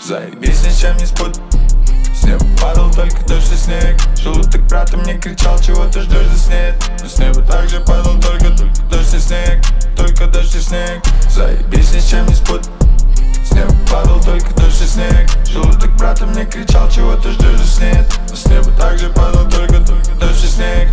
Заебись, ничем не спут. С неба падал только дождь и снег. Желудок брата мне кричал, чего ты ждешь, здесь нет. Но с неба также падал только дождь и снег. Только дождь и снег. Заебись, ничем не спут. С неба падал только дождь и снег. Желудок брата мне кричал, чего ты ждешь, здесь нет. Но с неба также падал только дождь и снег.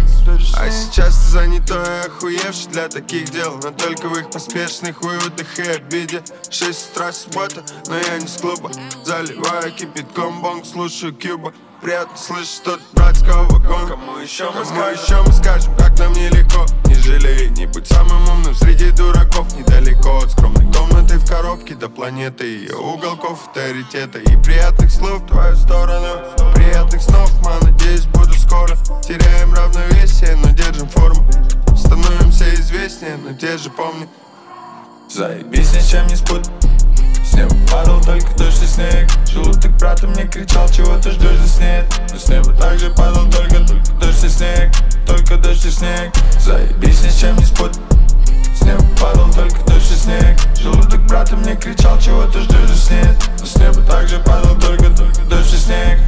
А сейчас ты занятой и охуевший для таких дел, но только в их поспешных выводах и обиде. 6 утра суббота, но я не с клуба. Заливаю кипятком бонг, слушаю Кьюба. Приятно слышать что-то братского вагона. Кому еще мы скажем, как нам нелегко. Не жалей, не будь самым умным среди дураков. Недалеко от скромной комнаты в коробке до планеты ее уголков, авторитета и приятных слов в твою сторону. Приятных снов, надеюсь, буду скоро. Теряем равновесие, но держим форму. Становимся известнее, но те же помню. Заебись, ничем не спут. С неба падал только дождь и снег. Желудок брата мне кричал, чего ты ждешь, здесь нет. Но с неба также падал только дождь и снег. Только дождь и снег. Заебись, ничем не спут. С неба падал только дождь и снег. Желудок брата мне кричал, чего ты ждешь, здесь нет. Но с неба также падал только дождь и снег.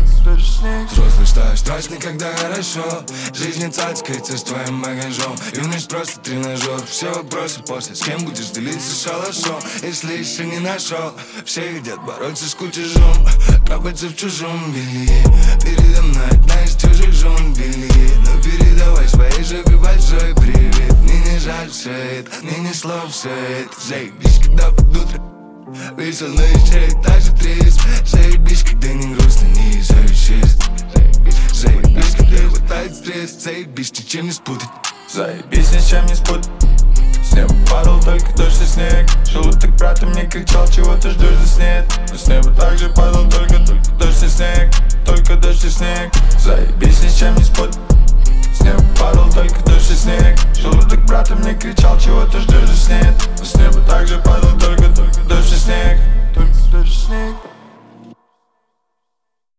Взрослый стаешь страшный, когда хорошо. Жизнь не цацкается с твоим багажом. Юность просто тренажер. Все вопросы после. С кем будешь делиться шалашом? Если еще не нашел, все хотят бороться с кутежом. Копаться в чужом белье. Передо мной одна из чужих жен белье. Но передавай своей жопе большой привет. Мне не жаль все это, мне не слов все это. Заебись, когда под утро весел, но еще и так же трезв. Заебись, когда не грустно, не изучист. Заебись, когда хватает стресс. Заебись, ничем не спутать. Заебись, ничем не спут. С неба падал только дождь и снег. Желудок брата мне кричал, чего ты ждешь, здесь нет. Но с неба также падал только дождь и снег. Только дождь и снег. Заебись, ничем не спут. С неба падал только дождь и снег. Желудок брата мне кричал, чего ты ждешь.